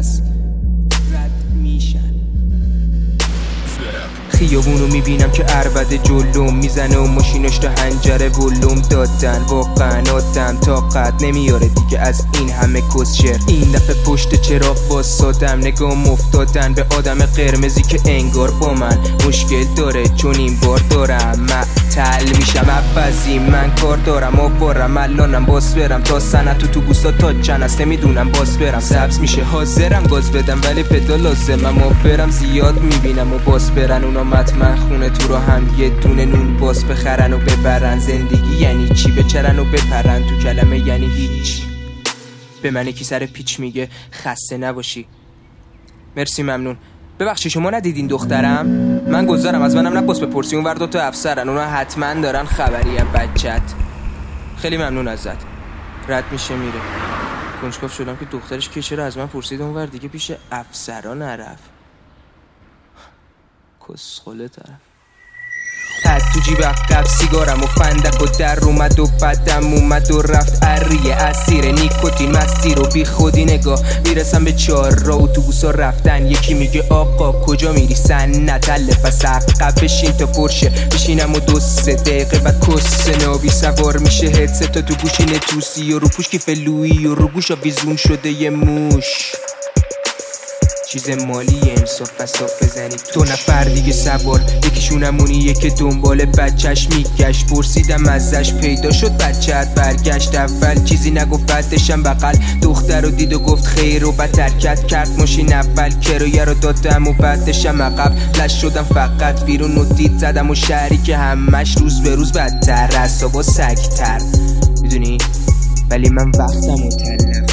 پس رد میشن. خیابونو میبینم که عربده جلوم میزنه و ماشیناش تا هنجره ولوم دادن. واقعا آدم طاقت نمیاره دیگه از این همه کسشر. این دفعه پشت چراغ واسادم، نگام افتادن به آدم قرمزی که انگار با من مشکل داره، چون این بار دارم معطل میشم. عوضی من کار دارم آوارم الانم باس برم تا سنت و تو بوسا تا چند هسته میدونم باس برم. سبز میشه حاضرم گاز بدم ولی پدال لازمم اما برم. زیاد میبینم و باس برن اونا مطمئن خونه تو رو هم یه دونه نون باس بخرن و ببرن. زندگی یعنی چی؟ بچرن و بپرن تو کلمه یعنی هیچ. به من کی سر پیچ میگه خسته نباشی. مرسی ممنون. ببخشی شما ندیدین دخترم؟ من گذارم از منم نپرس بپرسی، اون ور دو تا افسرن اونا حتما دارن خبری از بچت. خیلی ممنون ازت. رد میشه میره. کنجکاو شدم که دخترش که چرا از من پرسید اون ور دیگه پیش افسرا نرفت. کسخله طرف. پد تو جیب عقب سیگارم و فندک و در اومد و بدم اومد و رفت. عریه اسیر نیکوتین مستی رو بی خودی نگاه. میرسم به 4 راه اتوبوسا رفتن. یکی میگه آقا کجا میری؟ سنت حله پس عقب بشین تا پرشه. بشینم و 2-3 دقیقه بعد کس نابی سوار میشه. هدست تا تو گوشینه توسی و رو پوش کیف لویی و رو گوش آویزون شده یه موش. چیز مالی انصاف فصاف بزنی. 2 نفر دیگه سوار، یکیشونمونیه که دنبال بچهش میگشت. پرسیدم ازش پیدا شد بچه‌ت؟ برگشت اول چیزی نگفت بعدشم بغل دختر رو دید و گفت خیر و بعد حرکت کرد. ماشین اول کرایه رو دادم و بعدشم عقب لش شدم فقط بیرون و دید زدم و شهری که همش روز به روز بدتر، اعصابا سگ‌تر میدونی. ولی من وقتم رو تلف